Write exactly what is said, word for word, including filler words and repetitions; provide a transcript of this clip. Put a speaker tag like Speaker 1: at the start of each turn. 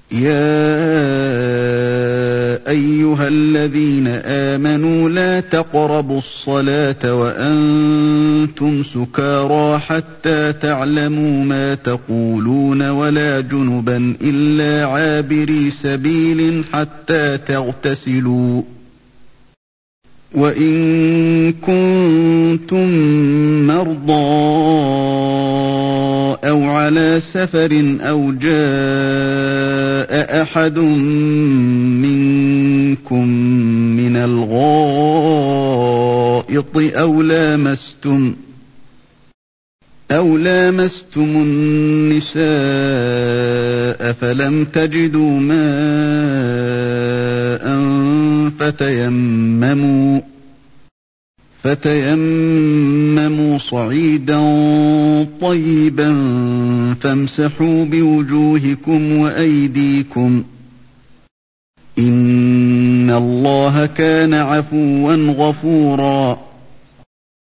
Speaker 1: يا أيها الذين آمنوا لا تقربوا الصلاة وأنتم سكارى حتى تعلموا ما تقولون ولا جنبا إلا عابري سبيل حتى تغتسلوا وإن كنتم مرضى أو على سفر أو جاء أحد منكم من الغائط أو لامستم أو لامستم النساء فلم تجدوا ماء فتيمموا فتيمموا صعيدا طيبا فامسحوا بوجوهكم وأيديكم إن الله كان عفوا غفورا